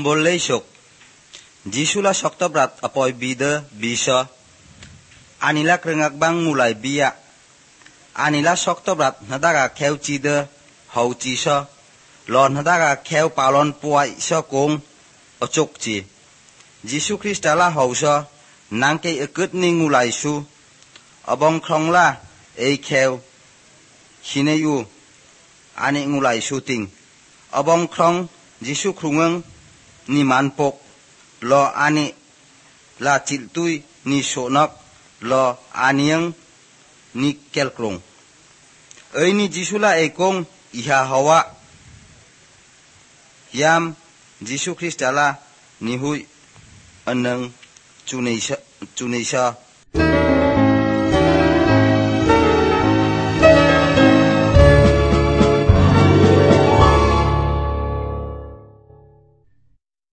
bol leisok Jisula soktobrat apoy bida bisa anila krengak bang mulai biya anila soktobrat nadaga kheu chida hau chi so lon nadaga kheu palon puai so kong ochok chi Jisu Kristala hau so nangke ekut ning mulai su abong krongla ei kheu hineyu ani mulai shooting abong krong Jisu krungeng ni manpok lo ani la chiltui ni sonok lo aniang ni kelkrong ei ni Jisula ekong iha hawa yam Jisu Kristala ni hui anang chuneisa